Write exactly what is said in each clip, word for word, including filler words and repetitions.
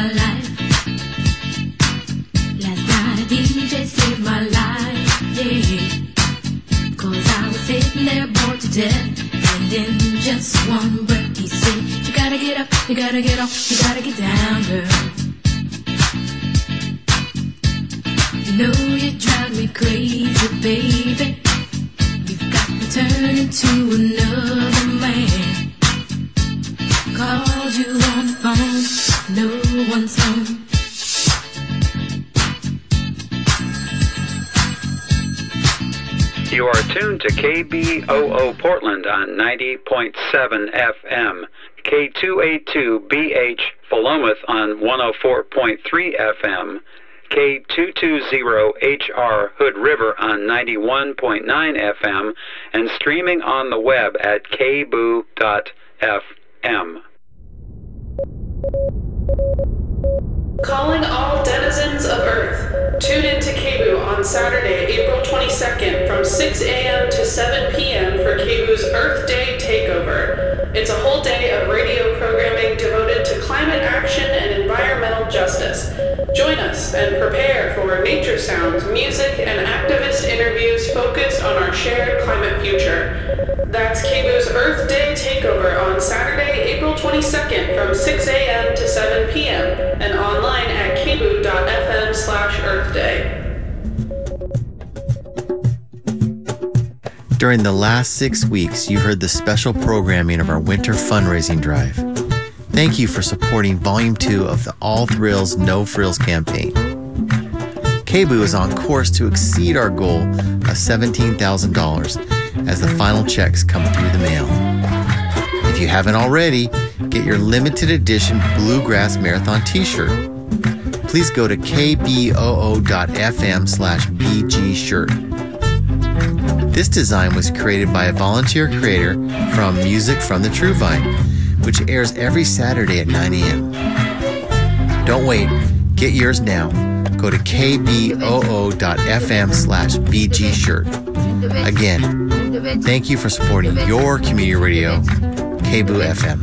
my life. Last night a D J saved my life, yeah. Cause I was sitting there bored to death, and in just one breath he said, you gotta get up, you gotta get off, you gotta get down, girl. You know you drive me crazy, baby. You've got me turning to another man. Called you on the phone, no one's home. You are tuned to K B O O Portland on ninety point seven F M, K two eighty-two B H Philomath on one oh four point three F M, K two twenty H R Hood River on ninety-one point nine F M, and streaming on the web at k b o o dot f m. Calling all denizens of Earth. Tune in to K B O O on Saturday, April twenty-second from six a.m. to seven p.m. for K B O O's Earth Day Takeover. It's a whole day of radio programming devoted to climate action and environmental justice. Join us and prepare for nature sounds, music, and activist interviews focused on our shared climate future. That's K B O O's Earth Day Takeover on Saturday, April twenty-second from six a.m. to seven p.m. and online at k b o o dot f m slash Earth Day. During the last six weeks, you heard the special programming of our winter fundraising drive. Thank you for supporting Volume two of the All Thrills, No Frills campaign. K B O O is on course to exceed our goal of seventeen thousand dollars as the final checks come through the mail. If you haven't already, get your limited edition Bluegrass Marathon t-shirt. Please go to k b o o dot f m slash b g shirt. This design was created by a volunteer creator from Music from the True Vine, which airs every Saturday at nine a.m. Don't wait, get yours now. Go to k b o o dot f m slash b g shirt. Again, thank you for supporting your community radio, K B O O F M.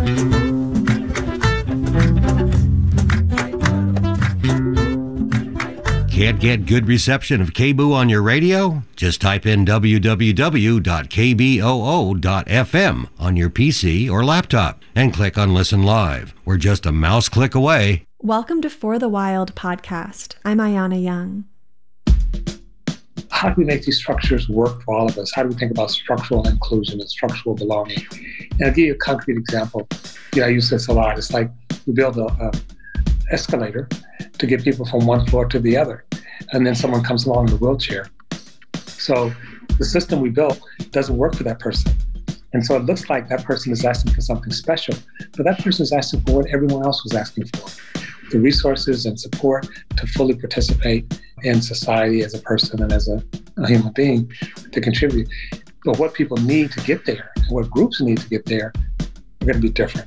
Can't get good reception of K B O O on your radio? Just type in w w w dot k b o o dot f m on your P C or laptop and click on Listen Live. We're just a mouse click away. Welcome to For the Wild podcast. I'm Ayana Young. How do we make these structures work for all of us? How do we think about structural inclusion and structural belonging? And I'll give you a concrete example. Yeah, I use this a lot. It's like we build a, a escalator to get people from one floor to the other, and then someone comes along in a wheelchair. So the system we built doesn't work for that person. And so it looks like that person is asking for something special, but that person is asking for what everyone else was asking for. The resources and support to fully participate in society as a person and as a, a human being to contribute. But what people need to get there, and what groups need to get there, are going to be different.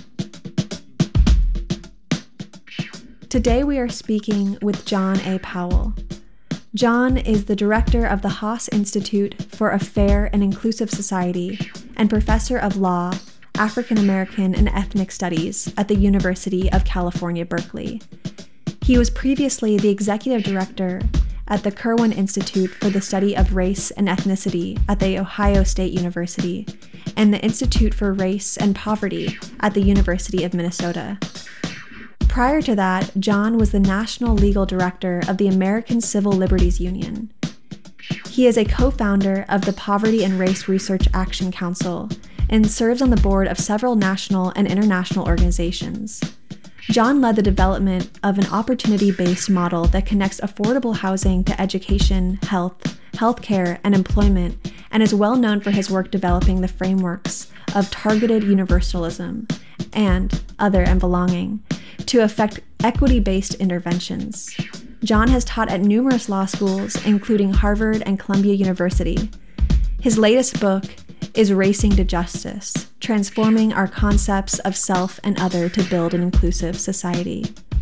Today we are speaking with John A. Powell. John is the director of the Haas Institute for a Fair and Inclusive Society and professor of law, African American and Ethnic Studies at the University of California, Berkeley. He was previously the executive director at the Kirwan Institute for the Study of Race and Ethnicity at the Ohio State University and the Institute for Race and Poverty at the University of Minnesota. Prior to that, John was the national legal director of the American Civil Liberties Union. He is a co-founder of the Poverty and Race Research Action Council and serves on the board of several national and international organizations. John led the development of an opportunity-based model that connects affordable housing to education, health, healthcare, and employment, and is well known for his work developing the frameworks of targeted universalism and other and belonging to effect equity-based interventions. John has taught at numerous law schools, including Harvard and Columbia University. His latest book is Racing to Justice, Transforming Our Concepts of Self and Other to Build an Inclusive Society.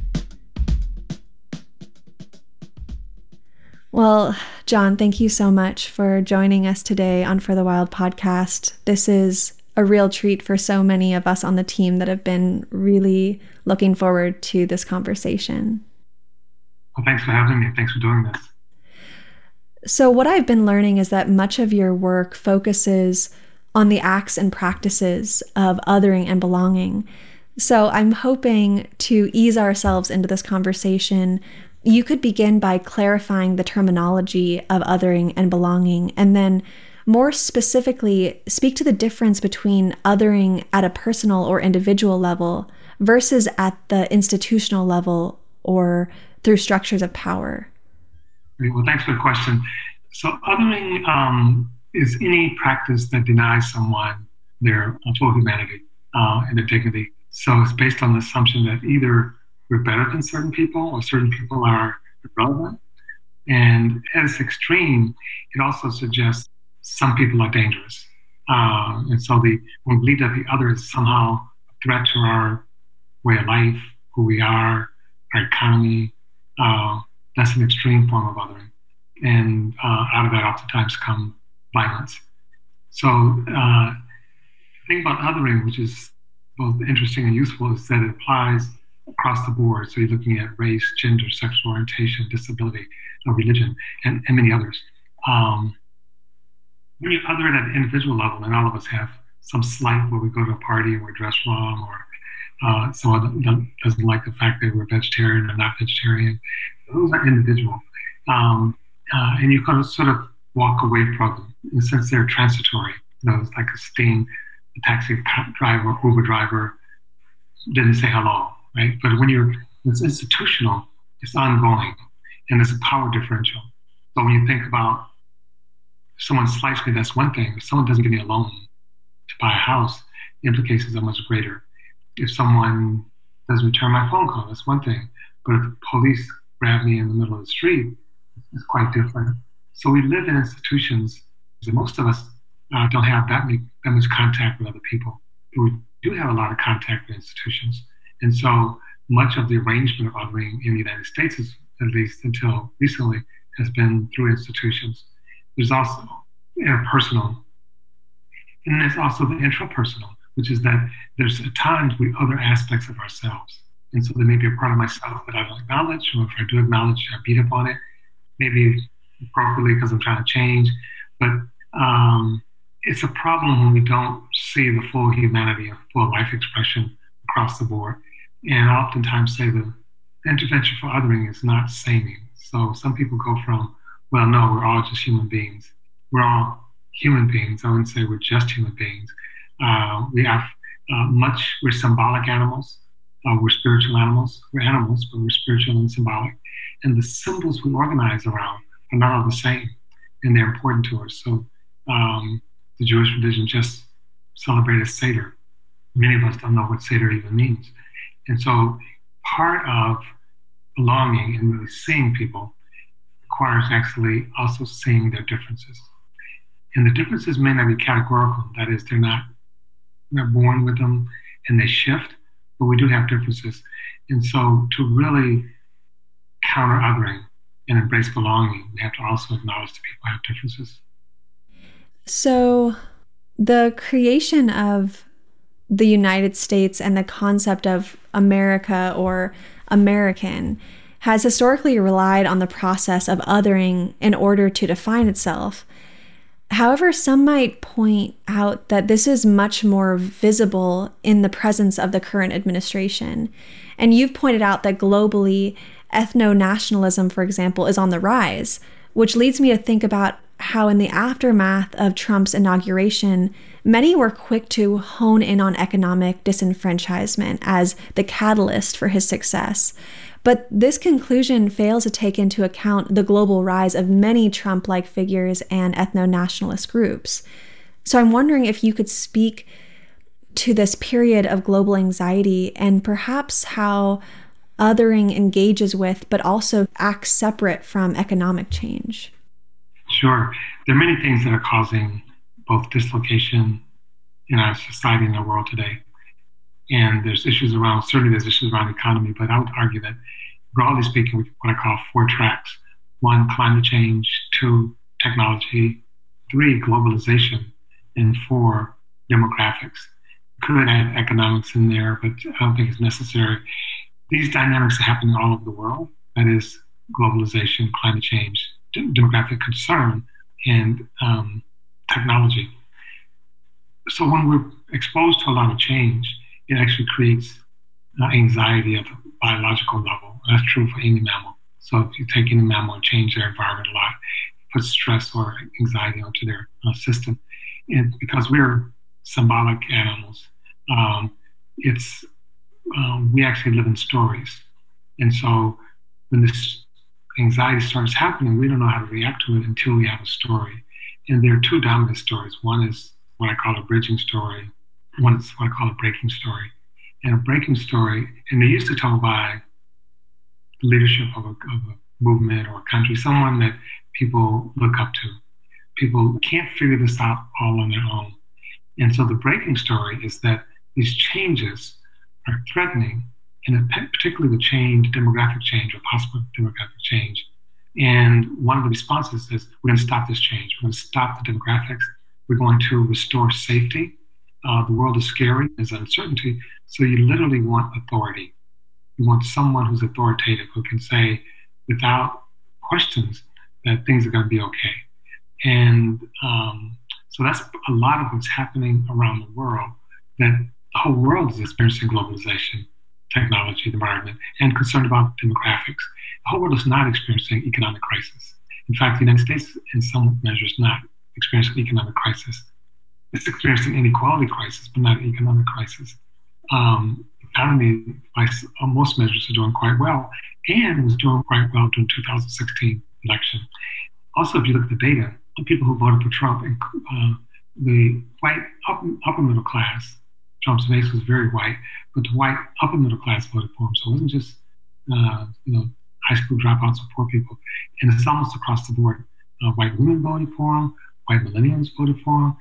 Well, John, thank you so much for joining us today on For the Wild podcast. This is a real treat for so many of us on the team that have been really looking forward to this conversation. Well, thanks for having me. Thanks for doing this. So what I've been learning is that much of your work focuses on the acts and practices of othering and belonging. So I'm hoping to ease ourselves into this conversation. You could begin by clarifying the terminology of othering and belonging, and then more specifically, speak to the difference between othering at a personal or individual level versus at the institutional level or through structures of power. Well, thanks for the question. So othering um, is any practice that denies someone their full humanity uh, and their dignity. So it's based on the assumption that either we're better than certain people or certain people are irrelevant. And at its extreme, it also suggests some people are dangerous. Uh, and so the, when we believe that the other is somehow a threat to our way of life, who we are, our economy, uh, that's an extreme form of othering. And uh, out of that oftentimes come violence. So uh, the thing about othering, which is both interesting and useful, is that it applies across the board. So you're looking at race, gender, sexual orientation, disability, uh, religion, and, and many others. Um, when you other at an individual level, and all of us have some slight where we go to a party and we're dressed wrong, or uh, someone doesn't like the fact that we're vegetarian or not vegetarian. Those are individual. Um, uh, and you kind of sort of walk away from them. In a sense, they're transitory. You know, it's like a sting, a taxi driver, Uber driver didn't say hello, right? But when you're, it's institutional, it's ongoing, and there's a power differential. So when you think about if someone slights me, that's one thing. If someone doesn't give me a loan to buy a house, the implications are much greater. If someone doesn't return my phone call, that's one thing. But if the police grab me in the middle of the street, it's quite different. So we live in institutions, and most of us uh, don't have that, many, that much contact with other people. But we do have a lot of contact with institutions. And so much of the arrangement of othering in the United States, is, at least until recently, has been through institutions. There's also interpersonal, and there's also the intrapersonal, which is that there's at times we other aspects of ourselves. And so there may be a part of myself that I don't acknowledge, or if I do acknowledge, I beat up on it, maybe appropriately because I'm trying to change. But um, it's a problem when we don't see the full humanity or full life expression across the board. And I oftentimes say the intervention for othering is not saming. So some people go from, well, no, we're all just human beings. We're all human beings. I wouldn't say we're just human beings. Uh, we have uh, much, we're symbolic animals. Uh, we're spiritual animals. We're animals, but we're spiritual and symbolic. And the symbols we organize around are not all the same, and they're important to us. So um, the Jewish religion just celebrated Seder. Many of us don't know what Seder even means. And so part of belonging and really seeing people requires actually also seeing their differences. And the differences may not be categorical. That is, they're not, they're born with them and they shift, but we do have differences. And so to really counter othering and embrace belonging, we have to also acknowledge that people have differences. So the creation of the United States and the concept of America or American has historically relied on the process of othering in order to define itself. However, some might point out that this is much more visible in the presence of the current administration. And you've pointed out that globally, ethno-nationalism, for example, is on the rise, which leads me to think about how in the aftermath of Trump's inauguration, many were quick to hone in on economic disenfranchisement as the catalyst for his success. But this conclusion fails to take into account the global rise of many Trump-like figures and ethno-nationalist groups. So I'm wondering if you could speak to this period of global anxiety and perhaps how othering engages with, but also acts separate from economic change. Sure. There are many things that are causing both dislocation in our society and our world today. And there's issues around, certainly there's issues around the economy, but I would argue that broadly speaking, we what I call four tracks. One, climate change. Two, technology. Three, globalization. And four, demographics. Could add economics in there, but I don't think it's necessary. These dynamics are happening all over the world. That is globalization, climate change, demographic concern, and um, technology. So when we're exposed to a lot of change, it actually creates uh, anxiety at the biological level. That's true for any mammal. So if you take any mammal and change their environment a lot, it puts stress or anxiety onto their uh, system. And because we're symbolic animals, um, it's um, we actually live in stories. And so when this anxiety starts happening, we don't know how to react to it until we have a story. And there are two dominant stories. One is what I call a bridging story. One is what I call a breaking story. And a breaking story, and they used to tell by the leadership of a, of a movement or a country, someone that people look up to. People can't figure this out all on their own. And so the breaking story is that these changes are threatening, and particularly the change, demographic change or possible demographic change. And one of the responses is, we're going to stop this change. We're going to stop the demographics. We're going to restore safety. Uh, the world is scary, there's uncertainty. So you literally want authority. You want someone who's authoritative, who can say without questions that things are going to be okay. And um, so that's a lot of what's happening around the world, that the whole world is experiencing globalization, technology, the environment, and concerned about demographics. The whole world is not experiencing economic crisis. In fact, the United States, in some measures, not experiencing economic crisis. It's experiencing inequality crisis, but not economic crisis. Um, the economy, by most measures, is doing quite well, and was doing quite well during the two thousand sixteen election. Also, if you look at the data, the people who voted for Trump, uh, the white upper, upper middle class, Trump's base was very white, but the white upper middle class voted for him. So it wasn't just uh, you know high school dropouts or poor people, and it's almost across the board. Uh, white women voted for him, white millennials voted for him.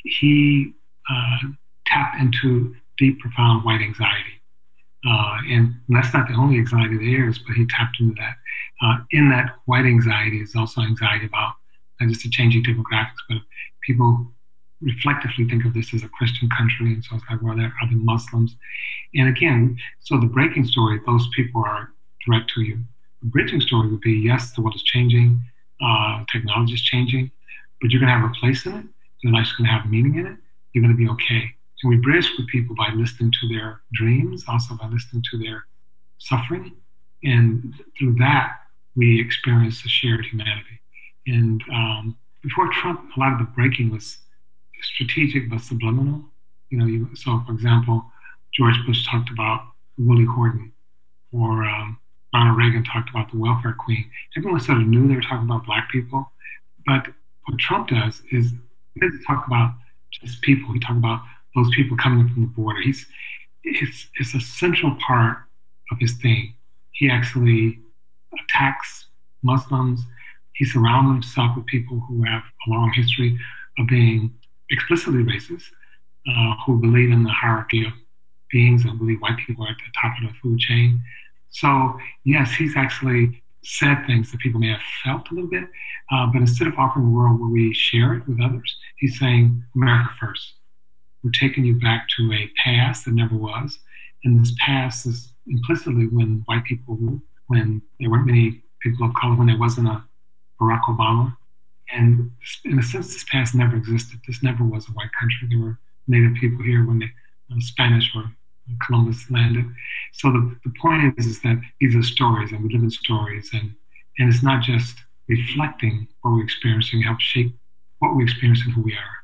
He uh, tapped into deep, profound white anxiety. Uh, and that's not the only anxiety there is, but he tapped into that. Uh, in that white anxiety is also anxiety about not just the changing demographics, but people reflectively think of this as a Christian country, and so it's like, well, there are the Muslims. And again, so the breaking story, those people are threat to you. The bridging story would be, yes, the world is changing, uh, technology is changing, but you're going to have a place in it. Your life's going to have meaning in it. You're going to be okay. And we bridge with people by listening to their dreams, also by listening to their suffering. And through that, we experience a shared humanity. And um, before Trump, a lot of the breaking was strategic but subliminal. You know, you, so for example, George Bush talked about Willie Horton, or um, Ronald Reagan talked about the welfare queen. Everyone sort of knew they were talking about Black people. But what Trump does is he doesn't talk about just people. He talks about those people coming in from the border. He's it's, it's a central part of his thing. He actually attacks Muslims. He surrounds himself with people who have a long history of being explicitly racist, uh, who believe in the hierarchy of beings and believe white people are at the top of the food chain. So yes, he's actually said things that people may have felt a little bit, uh, but instead of offering a world where we share it with others, he's saying, America first. We're taking you back to a past that never was. And this past is implicitly when white people, when there weren't many people of color, when there wasn't a Barack Obama. And in a sense, this past never existed. This never was a white country. There were Native people here when the uh, Spanish or Columbus landed. So the, the point is, is that these are stories, and we live in stories. And, and it's not just reflecting what we're experiencing, help shape what we experience and who we are.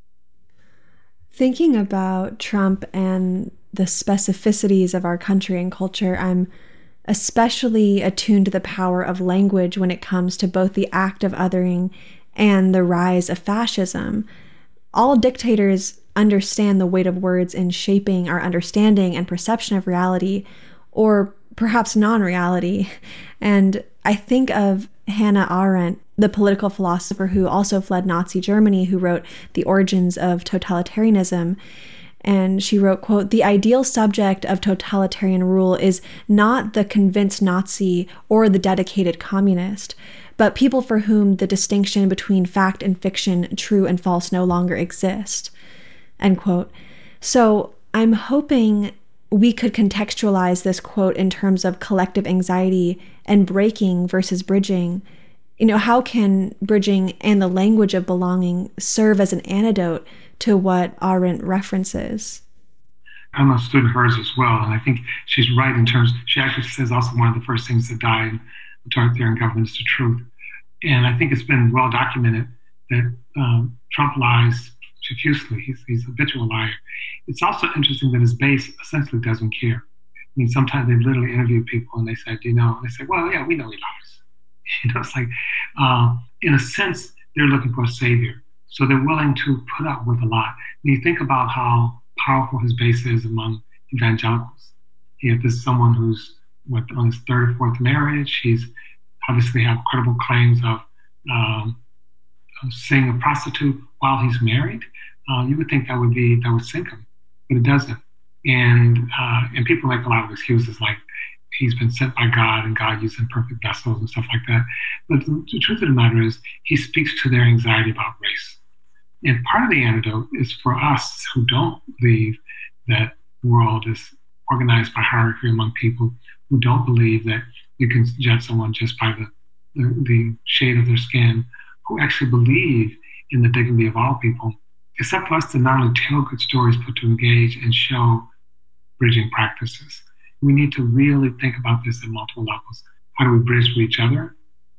Thinking about Trump and the specificities of our country and culture, I'm especially attuned to the power of language when it comes to both the act of othering and the rise of fascism. All dictators understand the weight of words in shaping our understanding and perception of reality, or perhaps non-reality. And I think of Hannah Arendt, the political philosopher who also fled Nazi Germany, who wrote The Origins of Totalitarianism. And she wrote, quote, "The ideal subject of totalitarian rule is not the convinced Nazi or the dedicated communist, but people for whom the distinction between fact and fiction, true and false, no longer exist." end quote. So I'm hoping we could contextualize this quote in terms of collective anxiety and breaking versus bridging. You know, how can bridging and the language of belonging serve as an antidote to what Arendt references? I'm a student of hers as well, and I think she's right in terms, she actually says also one of the first things that die in authoritarian government is the truth. And I think it's been well documented that um, Trump lies profusely. He's, he's a habitual liar. It's also interesting that his base essentially doesn't care. I mean, sometimes they literally interview people and they say, do you know? And they say, well, yeah, we know he lies. You know, it's like, uh, in a sense, they're looking for a savior. So they're willing to put up with a lot. When you think about how powerful his base is among evangelicals. He this is someone who's what, on his third or fourth marriage. He's obviously have credible claims of um, seeing a prostitute while he's married. Uh, you would think that would be that would sink him, but it doesn't. And uh, and people make a lot of excuses like he's been sent by God and God used imperfect vessels and stuff like that. But the, the truth of the matter is he speaks to their anxiety about race. And part of the antidote is for us who don't believe that the world is organized by hierarchy among people, who don't believe that you can judge someone just by the, the, the shade of their skin, who actually believe in the dignity of all people. It's up to us to not only tell good stories, but to engage and show bridging practices. We need to really think about this at multiple levels. How do we bridge with each other?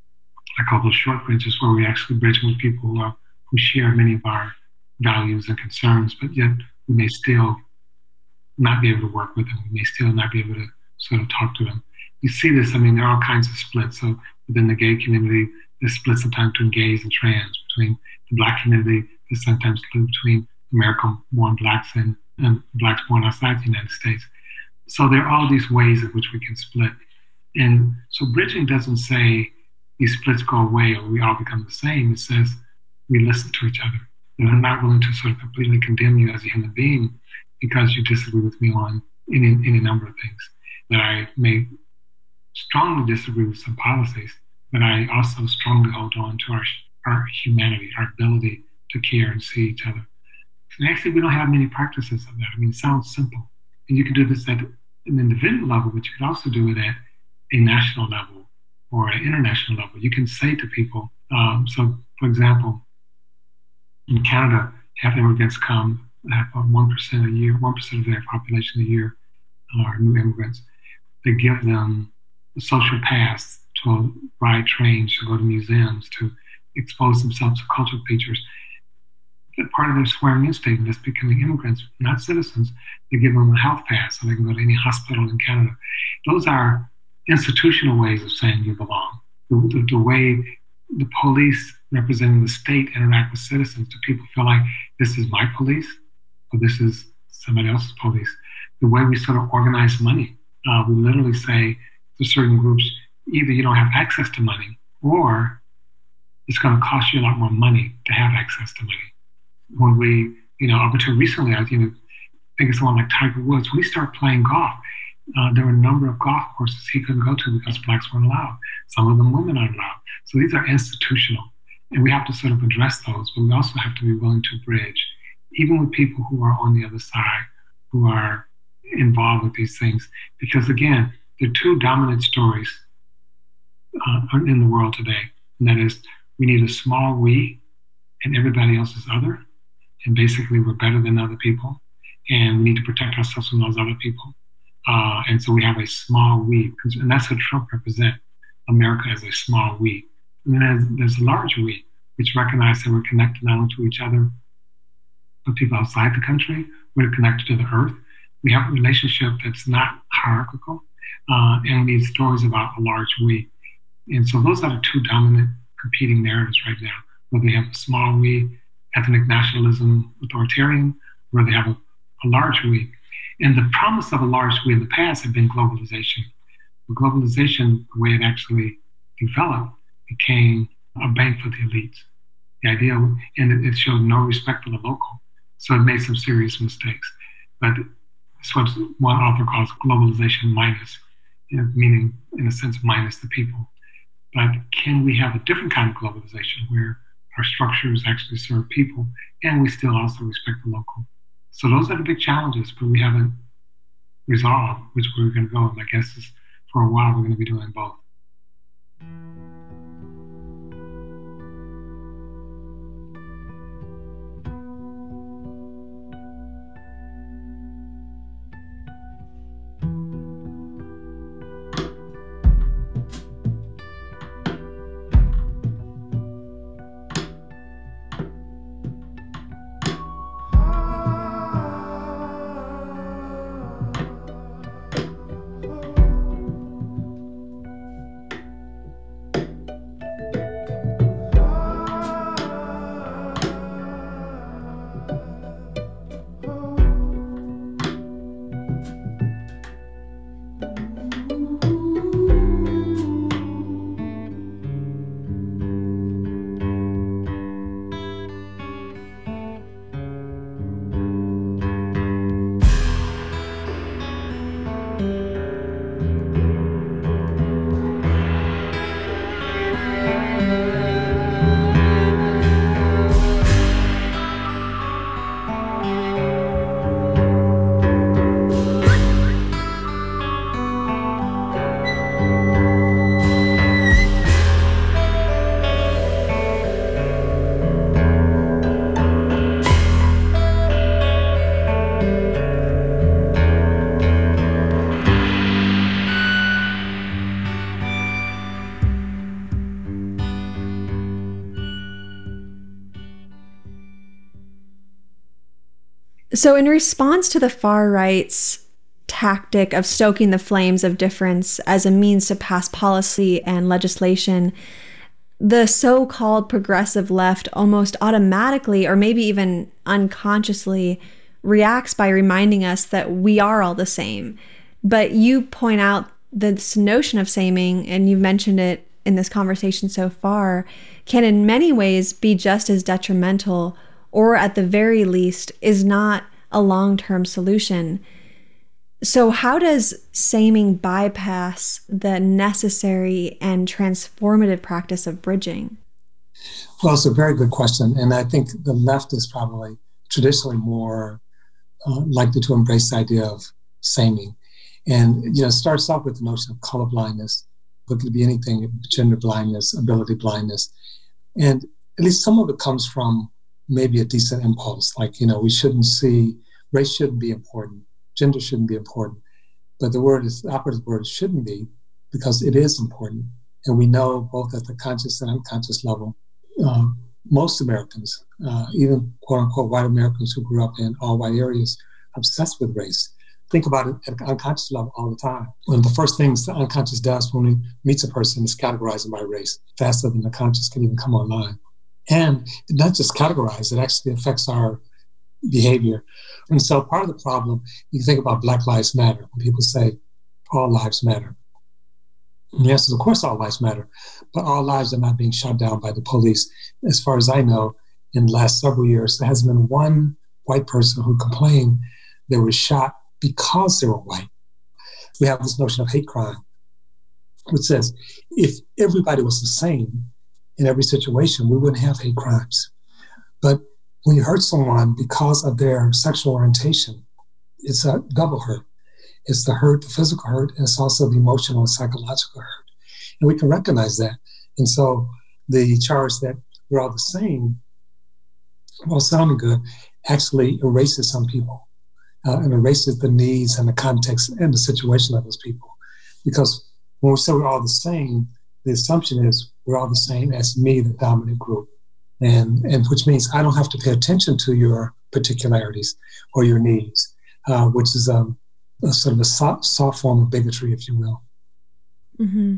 I call those short bridges, where we actually bridge with people who are who share many of our values and concerns, but yet we may still not be able to work with them. We may still not be able to sort of talk to them. You see this, I mean, there are all kinds of splits. So within the gay community, there's splits sometimes between gays and trans, between the Black community, there's sometimes split between American-born Blacks and, and Blacks born outside the United States. So there are all these ways in which we can split. And so bridging doesn't say these splits go away or we all become the same. It says we listen to each other. And I'm not willing to sort of completely condemn you as a human being because you disagree with me on any, any number of things. That I may strongly disagree with some policies, but I also strongly hold on to our, our humanity, our ability to care and see each other. And actually, we don't have many practices of that. I mean, it sounds simple. And you can do this at an individual level, but you can also do it at a national level or an international level. You can say to people, um, so for example, in Canada, half immigrants come, have one percent a year, one percent of their population a year are new immigrants. They give them a social pass to ride trains, to go to museums, to expose themselves to cultural features. But part of their swearing in statement is becoming immigrants, not citizens. They give them a health pass so they can go to any hospital in Canada. Those are institutional ways of saying you belong. The, the, the way the police representing the state interact with citizens, do people feel like this is my police or this is somebody else's police? The way we sort of organize money, uh, we literally say to certain groups, either you don't have access to money or it's going to cost you a lot more money to have access to money. When we, you know, up until recently, I you know, think of someone like Tiger Woods. When he started playing golf, uh, there were a number of golf courses he couldn't go to because Blacks weren't allowed. Some of them women aren't allowed. So these are institutional. And we have to sort of address those, but we also have to be willing to bridge, even with people who are on the other side, who are involved with these things. Because again, there are two dominant stories uh, in the world today. And that is, we need a small we and everybody else is other. And basically we're better than other people. And we need to protect ourselves from those other people. Uh, and so we have a small we. And that's what Trump represents, America as a small we. And then there's, there's a large we, which recognizes that we're connected not only to each other, but people outside the country. We're connected to the earth. We have a relationship that's not hierarchical. Uh, and we need stories about a large we. And so those are the two dominant competing narratives right now, where they have a small we, ethnic nationalism, authoritarian, where they have a, a large we. And the promise of a large we in the past had been globalization. But globalization, the way it actually developed, became a bank for the elites. The idea, and it, it showed no respect for the local. So it made some serious mistakes. But it's what one author calls globalization minus, you know, meaning, in a sense, minus the people. But can we have a different kind of globalization where our structures actually serve people and we still also respect the local? So those are the big challenges, but we haven't resolved which way we're going to go. My guess is for a while we're going to be doing both. So in response to the far right's tactic of stoking the flames of difference as a means to pass policy and legislation, the so-called progressive left almost automatically, or maybe even unconsciously, reacts by reminding us that we are all the same. But you point out this notion of saming, and you've mentioned it in this conversation so far, can in many ways be just as detrimental, or at the very least is not a long-term solution. So how does saming bypass the necessary and transformative practice of bridging? Well, it's a very good question. And I think the left is probably traditionally more uh, likely to embrace the idea of saming. And, you know, it starts off with the notion of color blindness, but it could be anything, gender blindness, ability blindness. And at least some of it comes from maybe a decent impulse, like, you know, we shouldn't see, race shouldn't be important, gender shouldn't be important. But the word is, the operative word shouldn't be, because it is important. And we know both at the conscious and unconscious level, uh, most Americans, uh, even quote unquote white Americans who grew up in all white areas, obsessed with race. Think about it at the unconscious level all the time. One of the first things the unconscious does when it meets a person is categorize them by race, faster than the conscious can even come online. And it not just categorize, it actually affects our behavior. And so part of the problem, you think about Black Lives Matter, when people say all lives matter. And the answer is, of course, all lives matter, but all lives are not being shot down by the police. As far as I know, in the last several years, there hasn't been one white person who complained they were shot because they were white. We have this notion of hate crime, which says if everybody was the same in every situation, we wouldn't have hate crimes. But when you hurt someone because of their sexual orientation, it's a double hurt. It's the hurt, the physical hurt, and it's also the emotional and psychological hurt. And we can recognize that. And so the charge that we're all the same, while sounding good, actually erases some people uh, and erases the needs and the context and the situation of those people. Because when we say we're all the same, the assumption is we're all the same as me, the dominant group. And, and which means I don't have to pay attention to your particularities or your needs, uh, which is um, a sort of a soft, soft form of bigotry, if you will. Mm-hmm.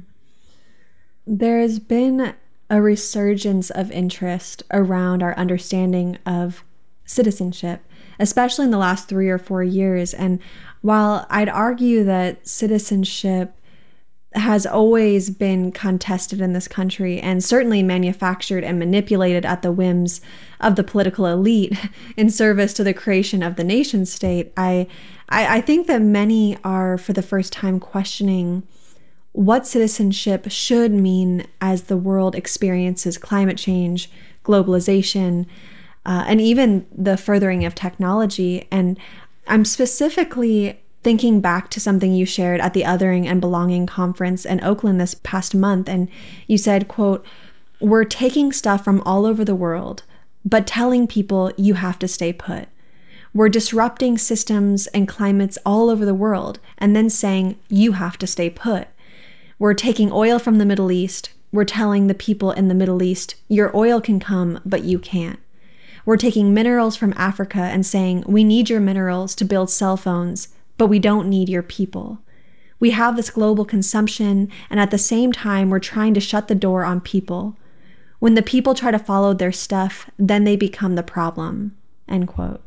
There's been a resurgence of interest around our understanding of citizenship, especially in the last three or four years. And while I'd argue that citizenship has always been contested in this country and certainly manufactured and manipulated at the whims of the political elite in service to the creation of the nation state, I, I, I think that many are for the first time questioning what citizenship should mean as the world experiences climate change, globalization, uh, and even the furthering of technology. And I'm specifically thinking back to something you shared at the Othering and Belonging Conference in Oakland this past month. And you said, quote, "We're taking stuff from all over the world, but telling people you have to stay put. We're disrupting systems and climates all over the world and then saying you have to stay put. We're taking oil from the Middle East. We're telling the people in the Middle East, your oil can come, but you can't. We're taking minerals from Africa and saying we need your minerals to build cell phones, but we don't need your people. We have this global consumption, and at the same time, we're trying to shut the door on people. When the people try to follow their stuff, then they become the problem," end quote.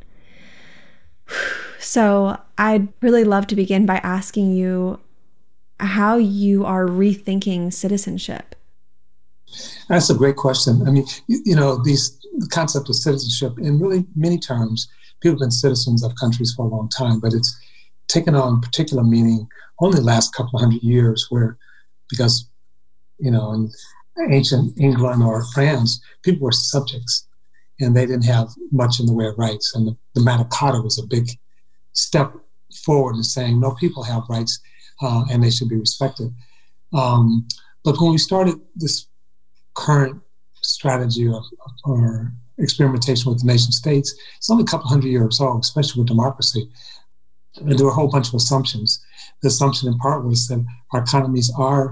So I'd really love to begin by asking you how you are rethinking citizenship. That's a great question. I mean, you, you know, these the concept of citizenship, in really many terms, people have been citizens of countries for a long time, but it's taken on particular meaning only the last couple of hundred years where, because, you know, in ancient England or France, people were subjects and they didn't have much in the way of rights. And the, the Magna Carta was a big step forward in saying, no, people have rights uh, and they should be respected. Um, but when we started this current strategy or, or experimentation with the nation states, it's only a couple hundred years old, especially with democracy. And there were a whole bunch of assumptions. The assumption in part was that our economies are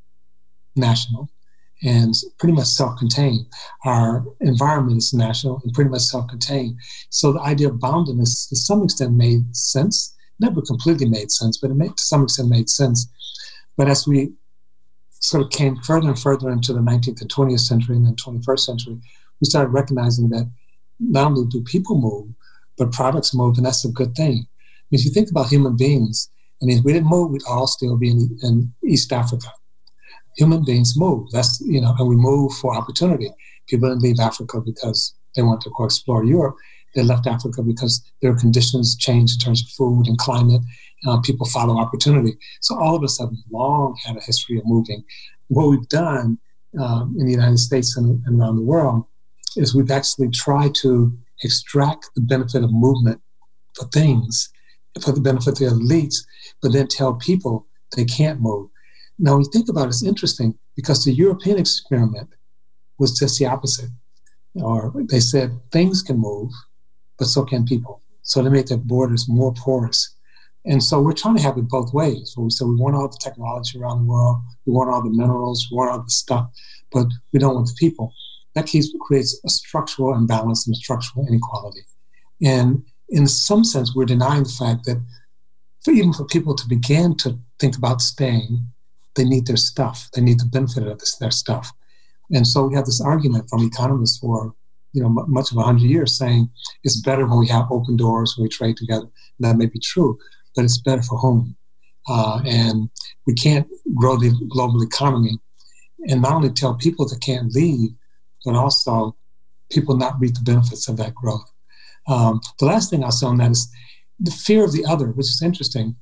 national and pretty much self-contained. Our environment is national and pretty much self-contained. So the idea of boundedness to some extent made sense. Never completely made sense, but it made, to some extent made sense. But as we sort of came further and further into the nineteenth and twentieth century and then twenty-first century, we started recognizing that not only do people move, but products move, and that's a good thing. I mean, if you think about human beings, I mean, if we didn't move, we'd all still be in, in East Africa. Human beings move. That's, you know, and we move for opportunity. People didn't leave Africa because they wanted to go explore Europe. They left Africa because their conditions changed in terms of food and climate. Uh, people follow opportunity. So all of us have long had a history of moving. What we've done um, in the United States and, and around the world is we've actually tried to extract the benefit of movement for things, for the benefit of the elites, but then tell people they can't move. Now, when you think about it, it's interesting because the European experiment was just the opposite. Or they said things can move, but so can people. So they made their borders more porous. And so we're trying to have it both ways. So we said we want all the technology around the world, we want all the minerals, we want all the stuff, but we don't want the people. That keeps, creates a structural imbalance and a structural inequality. And in some sense, we're denying the fact that for, even for people to begin to think about staying, they need their stuff. They need the benefit of this, their stuff. And so we have this argument from economists for you know, m- much of a hundred years saying it's better when we have open doors, when we trade together. And that may be true, but it's better for whom? Uh, and we can't grow the global economy and not only tell people they can't leave, but also people not reap the benefits of that growth. Um, the last thing I'll say on that is the fear of the other, which is interesting.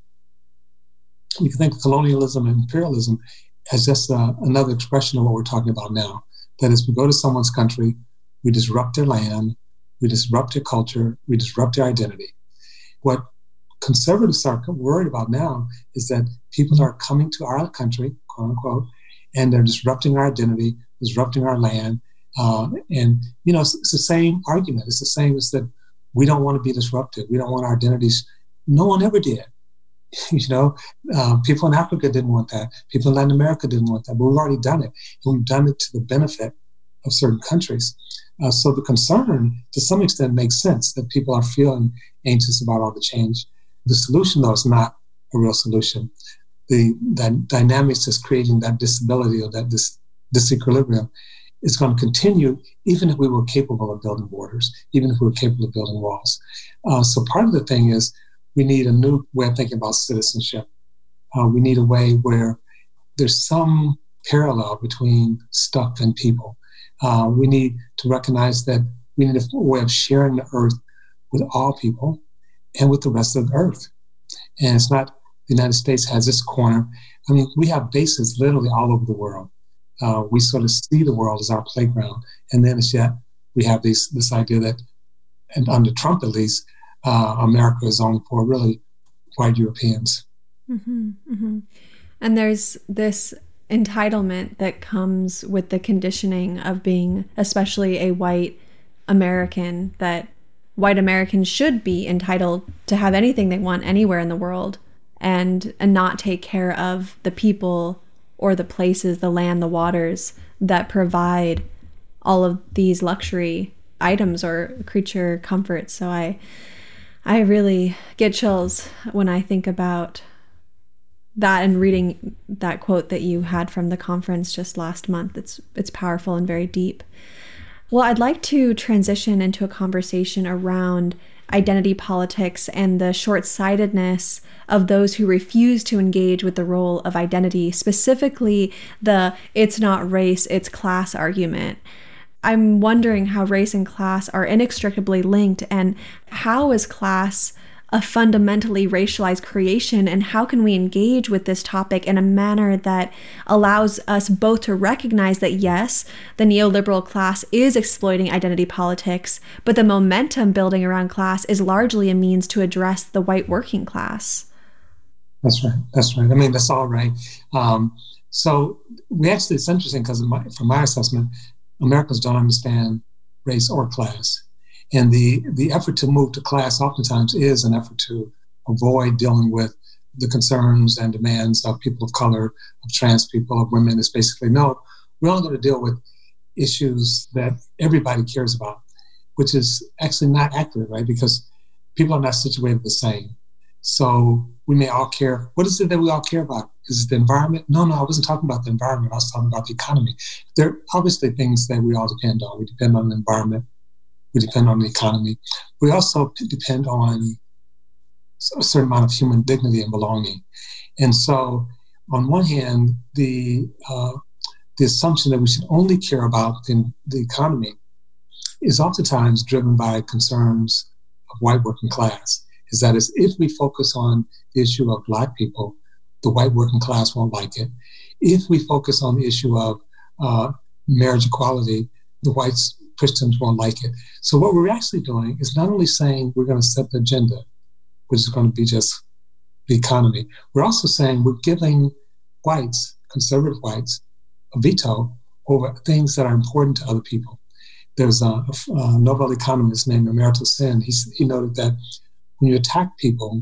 You can think of colonialism and imperialism as just uh, another expression of what we're talking about now. That is, we go to someone's country, we disrupt their land, we disrupt their culture, we disrupt their identity. What conservatives are worried about now is that people are coming to our country, quote unquote, and they're disrupting our identity, disrupting our land. Uh, and, you know, it's, it's the same argument. It's the same as that we don't want to be disrupted. We don't want our identities. No one ever did. You know, uh, people in Africa didn't want that. People in Latin America didn't want that. But we've already done it. And we've done it to the benefit of certain countries. Uh, so the concern, to some extent, makes sense that people are feeling anxious about all the change. The solution, though, is not a real solution. The, the dynamics that's creating that disability or that dis, disequilibrium is going to continue even if we were capable of building borders, even if we were capable of building walls. Uh, so part of the thing is we need a new way of thinking about citizenship. Uh, we need a way where there's some parallel between stuff and people. Uh, we need to recognize that we need a way of sharing the earth with all people and with the rest of the earth. And it's not the United States has this corner. I mean, we have bases literally all over the world. Uh, we sort of see the world as our playground. And then it's yet we have this, this idea that and under Trump at least, uh, America is only for really white Europeans. Mm-hmm, mm-hmm. And there's this entitlement that comes with the conditioning of being especially a white American, that white Americans should be entitled to have anything they want anywhere in the world, and and not take care of the people or the places, the land, the waters that provide all of these luxury items or creature comforts. So I I really get chills when I think about that and reading that quote that you had from the conference just last month. It's it's powerful and very deep. Well, I'd like to transition into a conversation around identity politics and the short-sightedness of those who refuse to engage with the role of identity, specifically the it's not race, it's class argument. I'm wondering how race and class are inextricably linked, and how is class a fundamentally racialized creation, and how can we engage with this topic in a manner that allows us both to recognize that, yes, the neoliberal class is exploiting identity politics, but the momentum building around class is largely a means to address the white working class. That's right. That's right. I mean, that's all right. Um, so we actually, it's interesting because from my assessment, Americans don't understand race or class. And the, the effort to move to class oftentimes is an effort to avoid dealing with the concerns and demands of people of color, of trans people, of women. It's basically, no, we're only going to deal with issues that everybody cares about, which is actually not accurate, right? Because people are not situated the same. So we may all care. What is it that we all care about? Is it the environment? No, no, I wasn't talking about the environment. I was talking about the economy. There are obviously things that we all depend on. We depend on the environment. We depend on the economy. We also depend on a certain amount of human dignity and belonging. And so, on one hand, the uh, the assumption that we should only care about the, the economy is oftentimes driven by concerns of white working class. Is that is if we focus on the issue of Black people, the white working class won't like it. If we focus on the issue of uh, marriage equality, the whites Christians won't like it. So what we're actually doing is not only saying we're going to set the agenda, which is going to be just the economy, we're also saying we're giving whites, conservative whites, a veto over things that are important to other people. There's a, a Nobel economist named Amartya Sen. He's, he noted that when you attack people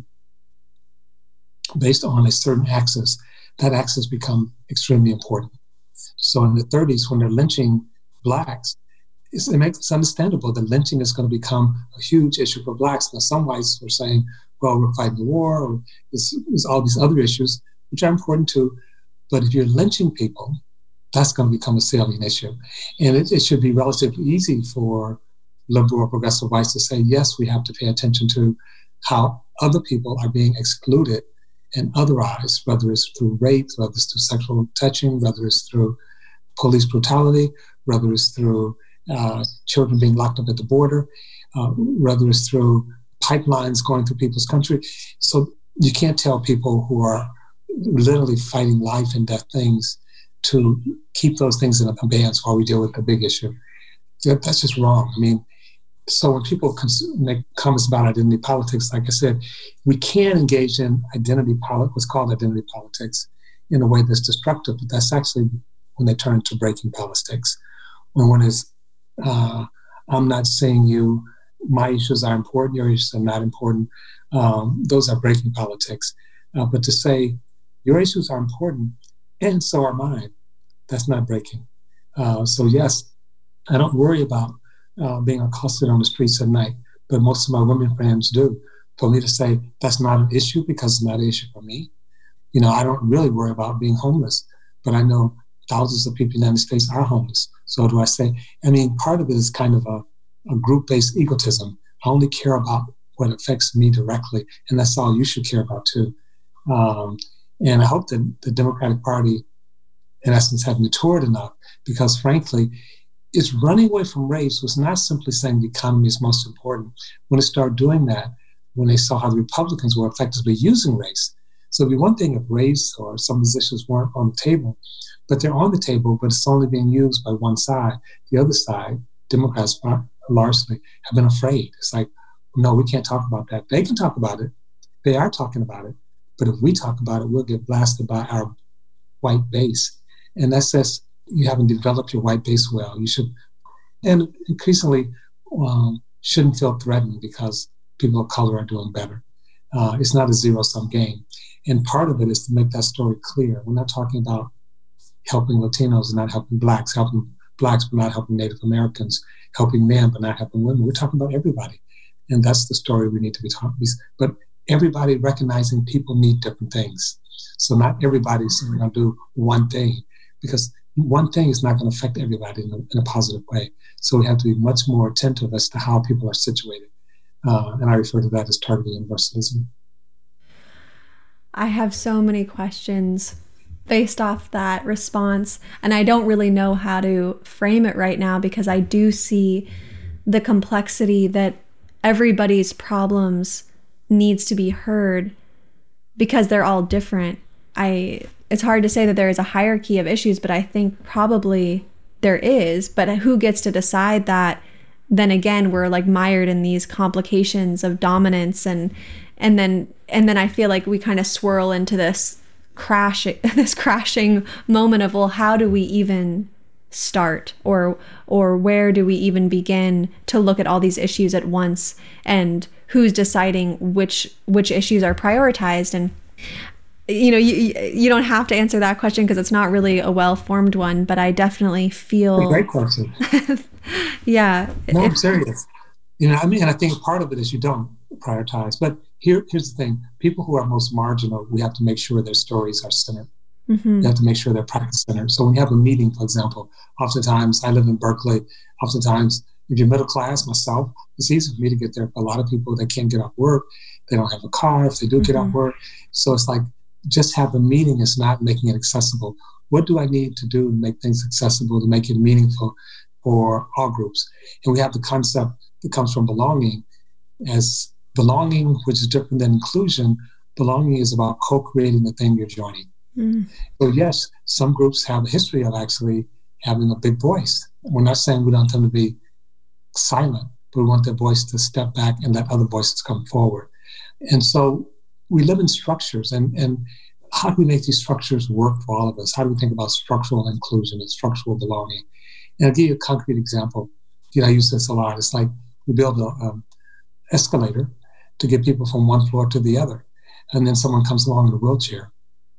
based on a certain axis, that axis becomes extremely important. So in the thirties, when they're lynching Blacks, It's, it makes it understandable that lynching is going to become a huge issue for Blacks. Now, some whites were saying, well, we're fighting the war, or there's, there's all these other issues, which are important too. But if you're lynching people, that's going to become a salient issue. And it, it should be relatively easy for liberal or progressive whites to say, yes, we have to pay attention to how other people are being excluded and otherized, whether it's through rape, whether it's through sexual touching, whether it's through police brutality, whether it's through Uh, children being locked up at the border, uh, whether it's through pipelines going through people's country. So you can't tell people who are literally fighting life and death things to keep those things in abeyance while we deal with the big issue. That's just wrong. I mean, so when people cons- make comments about identity politics, like I said, we can engage in identity politics, what's called identity politics, in a way that's destructive, but that's actually when they turn to breaking politics. When one is Uh, I'm not saying you, my issues are important, your issues are not important. Um, those are breaking politics. Uh, but to say your issues are important and so are mine, that's not breaking. Uh, so yes, I don't worry about uh, being accosted on the streets at night, but most of my women friends do. For me to say that's not an issue because it's not an issue for me. You know, I don't really worry about being homeless, but I know thousands of people in the United States are homeless. So do I say, I mean, part of it is kind of a, a group-based egotism. I only care about what affects me directly, and that's all you should care about too. Um, and I hope that the Democratic Party, in essence, have matured enough, because frankly, its running away from race was not simply saying the economy is most important. When it started doing that, when they saw how the Republicans were effectively using race. So it'd be one thing if race or some of these issues weren't on the table, but they're on the table, but it's only being used by one side. The other side, Democrats, largely have been afraid. It's like, no, we can't talk about that. They can talk about it. They are talking about it. But if we talk about it, we'll get blasted by our white base. And that says you haven't developed your white base well. You should, and increasingly um, shouldn't feel threatened because people of color are doing better. Uh, it's not a zero-sum game. And part of it is to make that story clear. We're not talking about helping Latinos and not helping Blacks, helping Blacks but not helping Native Americans, helping men but not helping women. We're talking about everybody. And that's the story we need to be talking about. But everybody recognizing people need different things. So not everybody's going to do one thing, because one thing is not going to affect everybody in a, in a positive way. So we have to be much more attentive as to how people are situated. Uh, and I refer to that as targeted universalism. I have so many questions based off that response, and I don't really know how to frame it right now, because I do see the complexity that everybody's problems needs to be heard because they're all different. I it's hard to say that there is a hierarchy of issues, but I think probably there is. But who gets to decide that? Then again, we're like mired in these complications of dominance, and and then and then I feel like we kind of swirl into this crash this crashing moment of, well, how do we even start, or or where do we even begin to look at all these issues at once, and who's deciding which which issues are prioritized? And you know, you you don't have to answer that question because it's not really a well-formed one, but I definitely feel a great question. Yeah. No, if, I'm serious. You know, I mean, and I think part of it is you don't prioritize. But here, here's the thing: people who are most marginal, we have to make sure their stories are centered. Mm-hmm. We have to make sure they're practice centered. So when you have a meeting, for example, oftentimes I live in Berkeley. Oftentimes, if you're middle class, myself, it's easy for me to get there. For a lot of people, they can't get off work. They don't have a car. If they do mm-hmm. get off work, so it's like just have a meeting is not making it accessible. What do I need to do to make things accessible, to make it meaningful for all groups? And we have the concept that comes from belonging as belonging, which is different than inclusion. Belonging is about co-creating the thing you're joining. Mm. So yes, some groups have a history of actually having a big voice. We're not saying we don't want them to be silent, but we want their voice to step back and let other voices come forward. And so we live in structures, and, and how do we make these structures work for all of us? How do we think about structural inclusion and structural belonging? And I'll give you a concrete example. You know, I use this a lot. It's like we build an um, escalator to get people from one floor to the other, and then someone comes along in a wheelchair.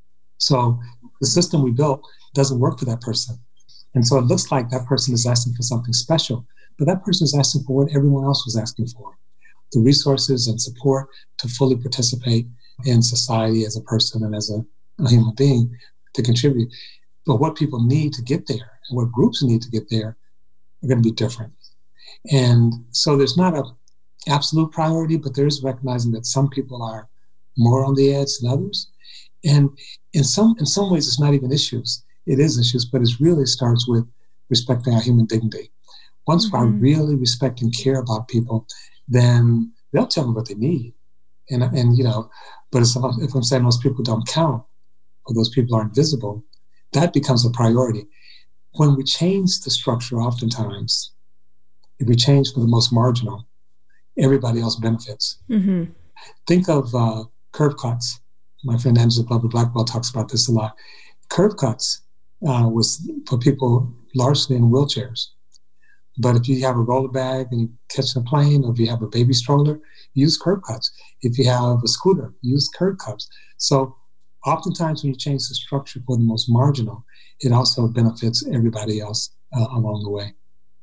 So the system we built doesn't work for that person. And so it looks like that person is asking for something special, but that person is asking for what everyone else was asking for: the resources and support to fully participate in society as a person and as a, a human being to contribute. But what people need to get there and what groups need to get there are going to be different. And so there's not a absolute priority, but there is recognizing that some people are more on the edge than others. And in some in some ways, it's not even issues. It is issues, but it really starts with respecting our human dignity. Once mm-hmm. I really respect and care about people, then they'll tell me what they need. And, and you know, but if I'm, if I'm saying those people don't count or those people aren't visible, that becomes a priority. When we change the structure, oftentimes, if we change for the most marginal, everybody else benefits. Mm-hmm. Think of uh, curb cuts. My friend Angela Glover Blackwell talks about this a lot. Curb cuts uh, was for people largely in wheelchairs. But if you have a roller bag and you catch a plane, or if you have a baby stroller, use curb cuts. If you have a scooter, use curb cuts. So oftentimes when you change the structure for the most marginal, it also benefits everybody else uh, along the way.